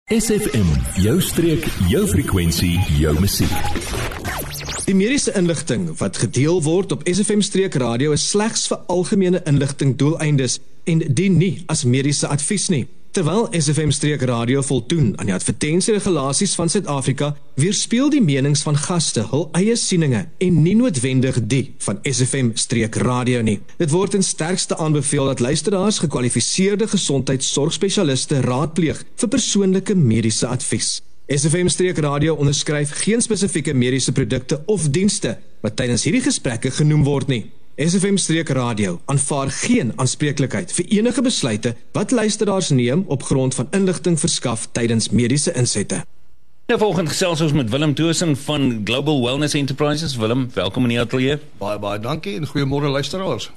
SFM, jou streek, jou frekwensie, jou musiek. Die mediese inligting wat gedeel word op SFM Streek Radio is slegs vir algemene inligting doeleindes en dien nie as mediese advies nie. Terwyl SFM Streek Radio voldoen aan die advertensieregulasies van Suid-Afrika, weerspieël die menings van gaste hul eie sieninge en nie noodwendig die van SFM Streek Radio nie. Dit word in sterkste aanbeveel dat luisteraars gekwalifiseerde gesondheidsorgspesialiste raadpleeg vir persoonlike mediese advies. SFM Streek Radio onderskryf geen spesifieke mediese produkte of dienste wat tydens hierdie gesprekke genoem word nie. SFM Streek Radio aanvaar geen aanspreeklikheid vir enige besluite wat luisteraars neem op grond van inligting verskaf tydens mediese insette. Nou volgende gesels ons met Willem Toosen van Global Wellness Enterprises. Willem, welkom in die ateljee. Baie dankie en goeiemôre luisteraars.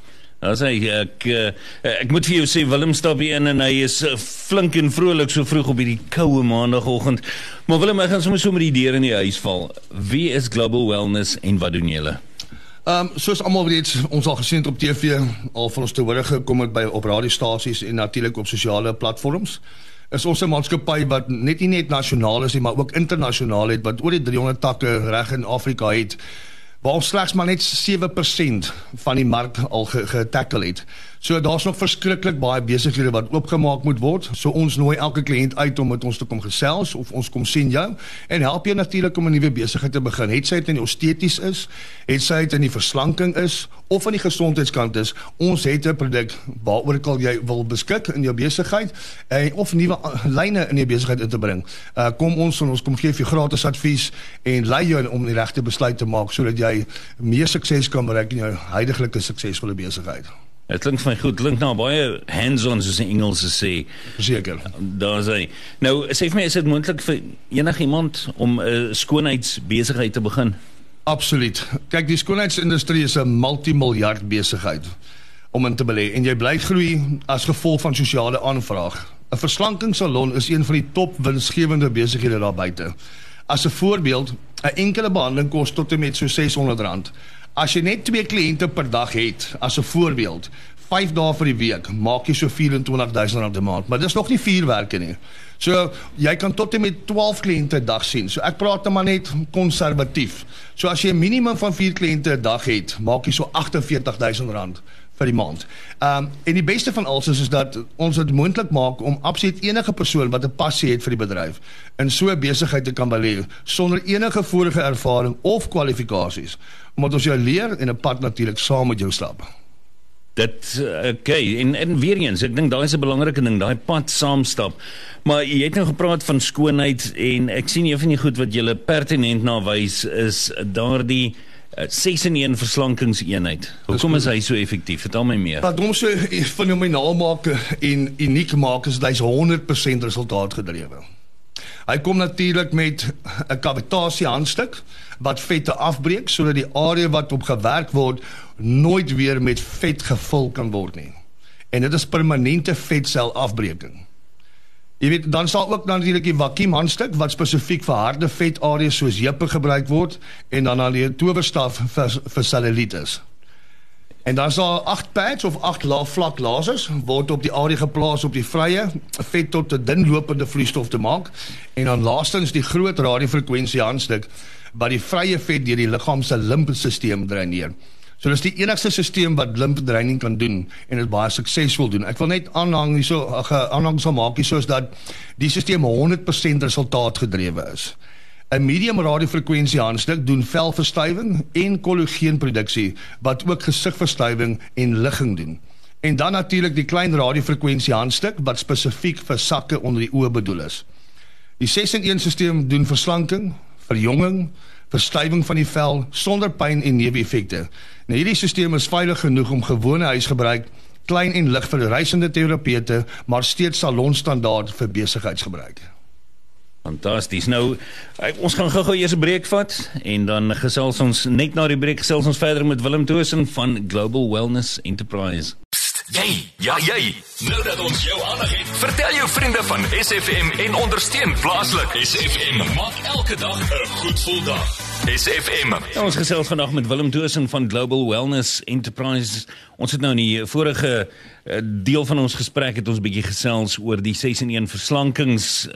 Ek moet vir jou sê, Willem stap hier in en hy is flink en vrolik so vroeg op hierdie koue maandagoggend. Maar Willem, ek gaan sommer so met die deur in die huis val. Wie is Global Wellness en wat doen julle? Soos almal weet, ons al gesien op TV, al van ons te hore gekom het op radiostasies en natuurlik op sosiale platforms, is ons 'n maatskappy wat nie nasionaal is nie, maar ook internasionaal het, wat oor die 300 takke reg in Afrika het, waar ons slegs maar net 7% van die mark al getackle het. So daar's nog verskriklik baie besighede wat oopgemaak moet word. So ons nooi elke kliënt uit om met ons te kom gesels of ons kom sien jou en help jou natuurlik om 'n nuwe besigheid te begin. Het sy dit in die esteties is, het sy dit in die verslanking is of aan die gesondheidskant is. Ons het 'n produk waaroor jy wil beskik in jou besigheid of nuwe lyne in jou besigheid in te bring. Kom ons kom gee vir gratis advies en lei jou om die regte besluit te maak sodat jy meer sukses kan bereik in jou huidige suksesvolle besigheid. Het klink vir my goed, klink nou baie hands-on soos die Engelse sê. Verseker. Daar sê. Nou, sê vir my, is dit moontlik vir enigiemand om 'n skoonheidsbesigheid te begin? Absoluut. Kyk, die skoonheidsindustrie is 'n multimiljard besigheid om in te belê en jy bly groei as gevolg van sosiale aanvraag. 'n Verslankingssalon is een van die top winsgewende besighede daar buite. As 'n voorbeeld, 'n enkele behandeling kos tot en met so R600. As jy net 2 kliënte per dag het, as 'n voorbeeld, 5 dae vir die week, maak jy so R24,000 'n maand, maar dis nog nie 4 werke nie. So, jy kan tot en met 12 kliënte 'n dag sien. So, ek praat nou maar net konservatief. So, as jy 'n minimum van 4 kliënte 'n dag het, maak jy so R48,000 vir die maand. En die beste van alles is dat ons dit moontlik maak om absoluut enige persoon wat 'n passie het vir die bedryf in so 'n besigheid te kan belê sonder enige vorige ervaring of kwalifikasies, omdat ons jou leer en 'n pad natuurlik saam met jou stap. En weer eens, ek dink daai is 'n belangrike ding, daai pad saamstap. Maar jy het nou gepraat van skoonheid en ek sien een van die goed wat julle pertinent na wys is daardie 6-in-1 verslankingseenheid. Hoekom is hy so effektief? Vertel my meer. Wat hom so fenomenaal maak en uniek maak is dat hy's 100% resultaat gedrewe. Hy kom natuurlik met 'n kavitasie-handstuk wat vette afbreek sodat die area wat op gewerk word nooit weer met vet gevul kan word nie. En dit is permanente vetselafbreking. Jy weet, dan sal ook natuurlik die vakuumhandstuk wat spesifiek vir harde vetareas soos heupe gebruik word en dan die towerstaf vir cellulitis. En dan sal 8 pads of 8 vlak lasers word op die area geplaas op die vrye vet tot 'n dun lopende vloeistof te maak en dan laastens die groot radiofrekwensie handstuk wat die vrye vet deur die liggaam se limfstelsel dreineer. So dis die enigste stelsel wat limfdreining kan doen en dit baie suksesvol doen. Ek wil net aanhang sal maak soos dat die stelsel 100% resultaat gedrewe is. 'n medium radiofrekwensie handstuk doen velverstuiving en kollageenproduksie wat ook gesigverstuiving en ligging doen. En dan natuurlik die klein radiofrekwensie handstuk wat spesifiek vir sakke onder die oë bedoel is. Die 6-in-1 stelsel doen verslanking, verjonging, verstuiving van die vel sonder pyn en neeweffekte. Nou hierdie stelsel is veilig genoeg om gewone huisgebruik, klein en lig vir reisende terapeute, maar steeds salonstandaard vir besigheidsgebruik. Fantasties. Nou, ons gaan gou eers 'n breek vat en dan gesels ons net na die breek gesels ons verder met Willem Toosen van Global Wellness Enterprise. Jy, nou dat ons jou aandag het, vertel jou vriende van SFM en ondersteun plaaslik. SFM maak elke dag 'n goed gevoel dag. SFM. Ons gesels vandag met Willem Toosen van Global Wellness Enterprise. Ons het nou in die vorige deel van ons gesprek het ons 'n bietjie gesels oor die 6-in-1 verslankings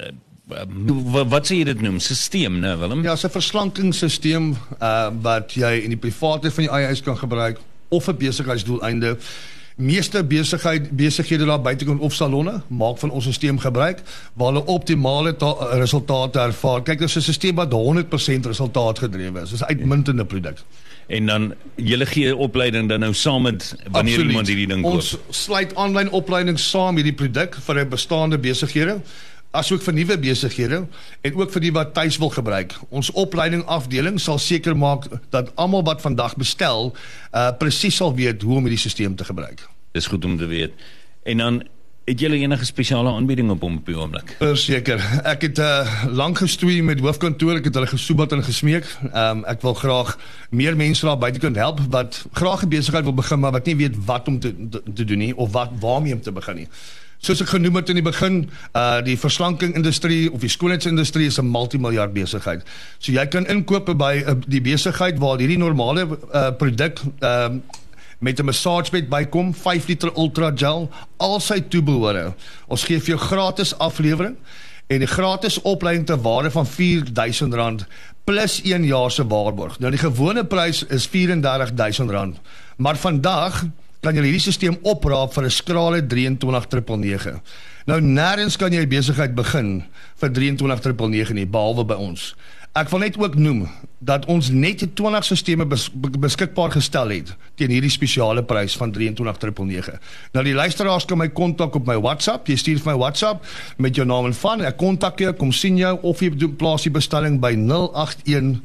wat sê jy dit noem? Sisteem, né, Willem? Ja, 'n verslankingssysteem wat jy in die private van jou eie huis kan gebruik of vir besigheidsdoeleinde. Meeste besighede daar buitekant of salonne maak van ons sisteem gebruik waar hulle optimale resultate ervaar. Kyk, dit is 'n sisteem wat 100% resultaat gedrewe is. Dit is 'n uitmuntende produk. En dan, julle gee opleiding dan nou saam met wanneer Absoluut. iemand hierdie ding koop? Ons sluit aanlyn opleiding saam met die produk vir 'n bestaande besighede, asook vir nuwe besighede en ook vir die wat tuis wil gebruik. Ons opleiding afdeling sal seker maak dat almal wat vandag bestel presies sal weet hoe om hierdie sisteem te gebruik. Dis goed om te weet. En dan, het julle enige spesiale aanbieding op die oomblik? Verseker. Ek het lank gestoei met hoofkantoor, ek het hulle gesoebat en gesmeek. Ek wil graag meer mense daar buitekant help wat graag 'n besigheid wil begin, maar wat nie weet wat om te doen nie, of waarmee om te begin nie. Soos ek genoem het in die begin, die verslankingindustrie of die skoonheidsindustrie is 'n multimiljard besigheid. So jy kan inkoop by die besigheid waar hierdie normale produk met 'n massagebed bykom, 5 liter ultra gel, al sy toebehore. Ons gee vir jou gratis aflewering en die gratis opleiding ter waarde van R4.000 plus 1 jaar se waarborg. Nou die gewone prys is R34.000, maar vandag kan jy hierdie sisteem opraap vir 'n skrale $23,999. Nou nêrens kan jy besigheid begin vir $23,999 nie, behalwe by ons. Ek wil net ook noem dat ons net 20 sisteme beskikbaar gestel het teen hierdie spesiale prys van $23,999. Nou die luisteraars kan my kontak op my WhatsApp. Jy stuur vir my WhatsApp met jou naam en van. Ek kontak jou, kom sien jou of jy plaas die bestelling by 081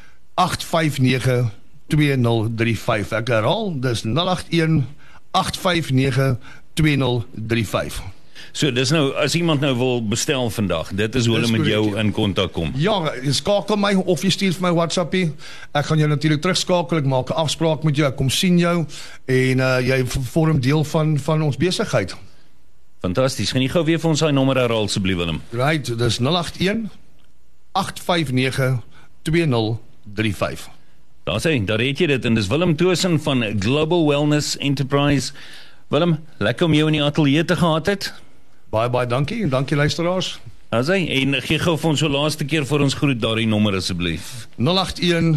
859 2035. Ek herhaal, dis 081 859 2035. So, dis nou, as iemand nou wil bestel vandag, dit is hoe hulle met jou in kontak kom. Ja, skakel my of jy stuur vir my WhatsAppie. Ek gaan jou natuurlik terugskakel, ek maak 'n afspraak met jou, ek kom sien jou en jy vorm deel van ons besigheid. Fantasties. Gaan jy gou weer vir ons daai nommer herhaal asseblief, Willem? Right, dis 081 859 2035. Daar het jy dit, en dis Willem Toosen van Global Wellness Enterprise. Willem, lekker om jou in die ateljee te gehad het. Baie dankie, en dankie luisteraars. En gee gou vir ons so laaste keer vir ons groet daardie nommer asseblief. 081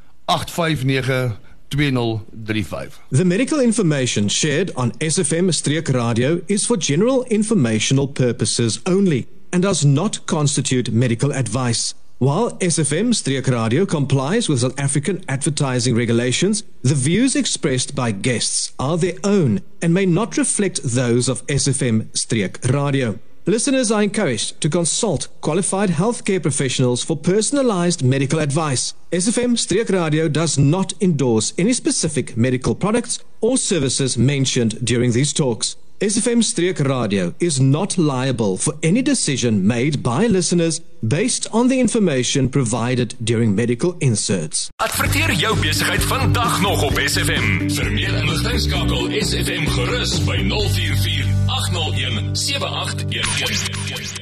859 2035. The medical information shared on SFM-radio is for general informational purposes only and does not constitute medical advice. While SFM-radio complies with South African advertising regulations, the views expressed by guests are their own and may not reflect those of SFM-radio. Listeners are encouraged to consult qualified healthcare professionals for personalized medical advice. SFM-radio does not endorse any specific medical products or services mentioned during these talks. SFM-radio is not liable for any decision made by listeners based on the information provided during medical inserts. Adverteer jou besigheid vandag nog op SFM. Vir meer inligting skakel SFM gerus by 044 801 7811.